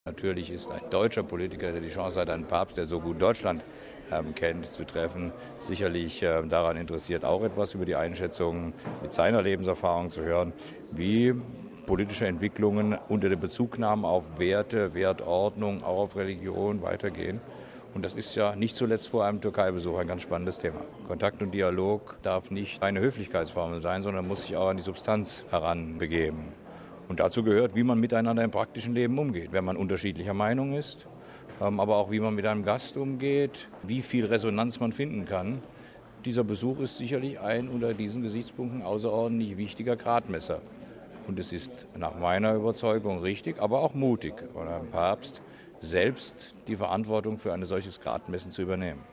Natürlich ist ein deutscher Politiker, der die Chance hat, einen Papst, der so gut Deutschland kennt, zu treffen, sicherlich daran interessiert, auch etwas über die Einschätzung mit seiner Lebenserfahrung zu hören, wie politische Entwicklungen unter der Bezugnahme auf Werte, Wertordnung, auch auf Religion weitergehen. Und das ist ja nicht zuletzt vor einem Türkei-Besuch ein ganz spannendes Thema. Kontakt und Dialog darf nicht eine Höflichkeitsformel sein, sondern muss sich auch an die Substanz heranbegeben. Und dazu gehört, wie man miteinander im praktischen Leben umgeht, wenn man unterschiedlicher Meinung ist, aber auch wie man mit einem Gast umgeht, wie viel Resonanz man finden kann. Dieser Besuch ist sicherlich ein unter diesen Gesichtspunkten außerordentlich wichtiger Gradmesser. Und es ist nach meiner Überzeugung richtig, aber auch mutig von einem Papst, selbst die Verantwortung für ein solches Gradmessen zu übernehmen.